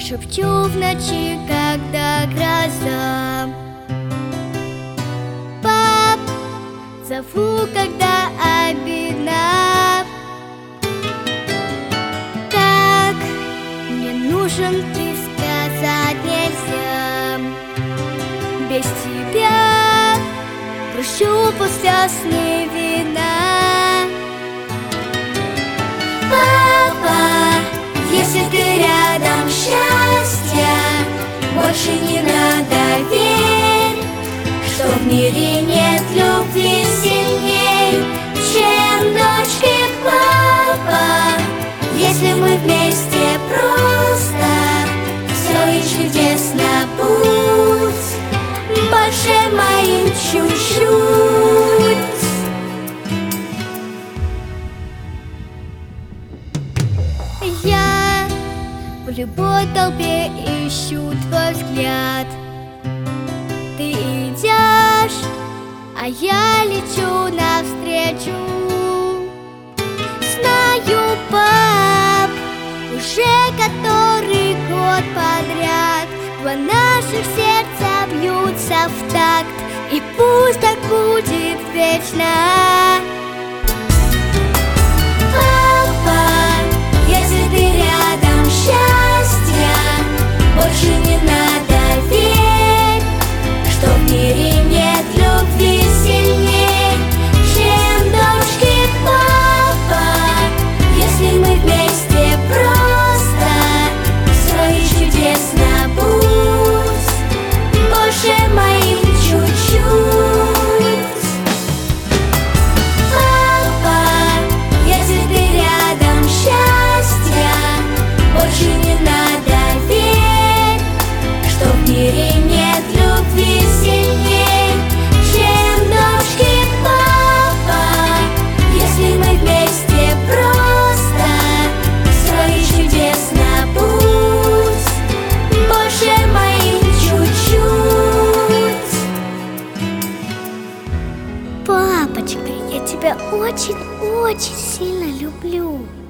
шепчу в ночи, когда гроза. Пап, зову, когда обидно. Как мне нужен ты, сказать нельзя. Без тебя грущу, после слез не видно. Папа, если ты рядом, счастья больше не надо, верь, что в мире нет любви сильней, чем дочки папа. Если мы вместе, просто все и чудесно, путь больше моим чуть-чуть. Я в любой толпе ищу твой взгляд. Ты идешь, а я лечу навстречу. Знаю, пап, уже который год подряд два наших сердца бьются в такт, и пусть так будет вечно. Больше не надо, верь, что в мире нет любви сильней, чем дочки папа. Если мы вместе, просто все и чудесно, путь больше моим чуть-чуть. Папа, если ты рядом, счастья больше не надо. В мире нет любви сильней, чем дочки папа. Если мы вместе, просто все и чудесно, путь больше моим чуть-чуть. Папочка, я тебя очень-очень сильно люблю.